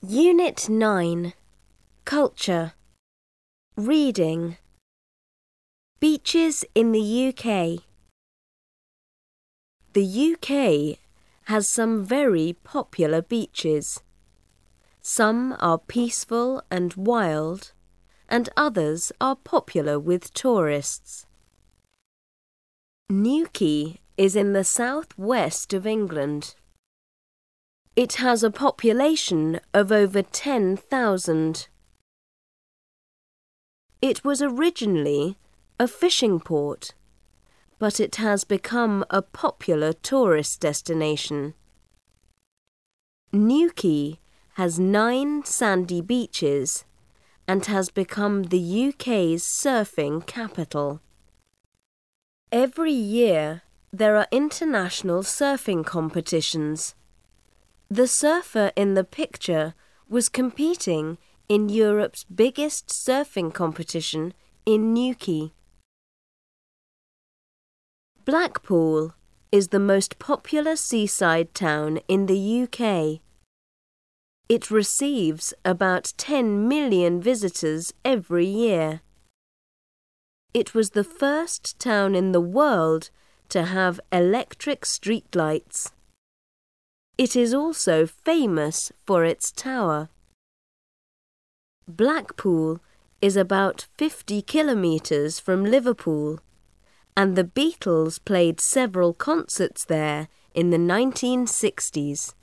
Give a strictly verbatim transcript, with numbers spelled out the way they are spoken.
Unit nine. Culture. Reading. Beaches in the U K. The U K has some very popular beaches. Some are peaceful and wild, and others are popular with tourists. Newquay is in the southwest of England. It has a population of over ten thousand. It was originally a fishing port, but it has become a popular tourist destination. Newquay has nine sandy beaches and has become the U K's surfing capital. Every year there are international surfing competitions. The surfer in the picture was competing in Europe's biggest surfing competition in Newquay. Blackpool is the most popular seaside town in the U K. It receives about ten million visitors every year. It was the first town in the world to have electric streetlights. It is also famous for its tower. Blackpool is about fifty kilometres from Liverpool, and the Beatles played several concerts there in the nineteen sixties.